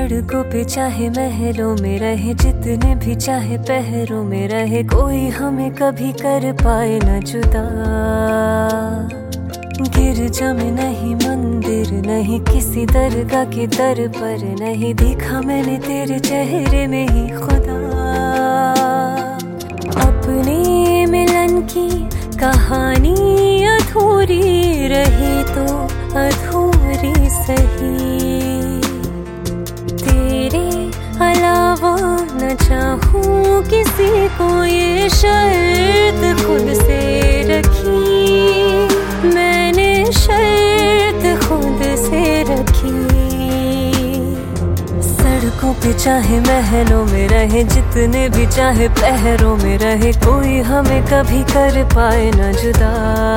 सड़कों पे चाहे महलों में रहे, जितने भी चाहे पहरों में रहे, कोई हमें कभी कर पाए न जुदा। गिरजा में नहीं, मंदिर नहीं, किसी दरगाह के दर पर नहीं, देखा मैंने तेरे चेहरे में ही खुदा। अपने मिलन की कहानी अधूरी रही तो अधूरी सही, तेरे अलावा न चाहूं किसी को, ये शर्त खुद से रखी मैंने, शर्त खुद से रखी। सड़कों पे चाहे महलों में रहे, जितने भी चाहे पहरों में रहे, कोई हमें कभी कर पाए न जुदा।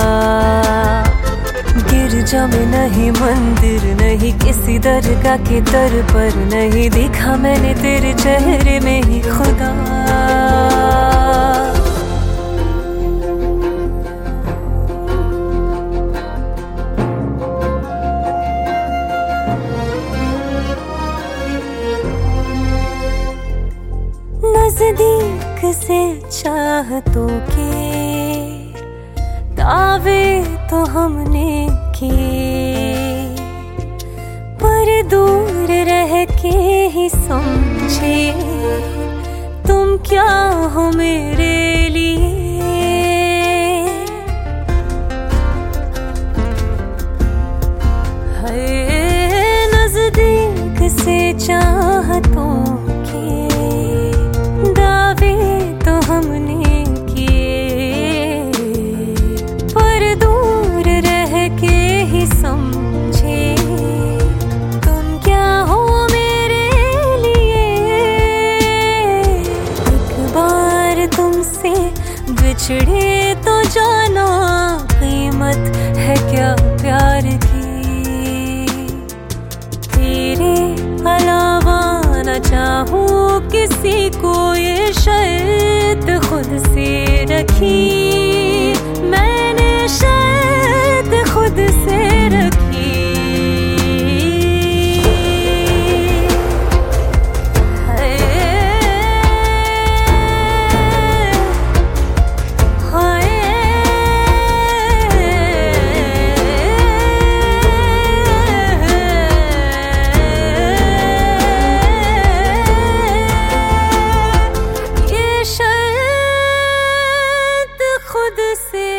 गिरजा में नहीं, मंदिर नहीं, किसी दरगाह के दर पर नहीं, देखा मैंने तेरे चेहरे में ही खुदा। नजदीक से चाहतों के दावे तो हमने किए, पर दूर रह के ही समझे तुम क्या हो मेरे लिए। है नजदीक से चाहतों तो हमने किए, पर दूर रह के ही समझे तुम क्या हो मेरे लिए। एक बार तुमसे बिछड़े तो जाना, कीमत है क्या प्यार की, तेरे अलावा न चाहूं किसी को, ये शर्त खुद से रखी मैंने, शर्त खुद से रखी। खुद से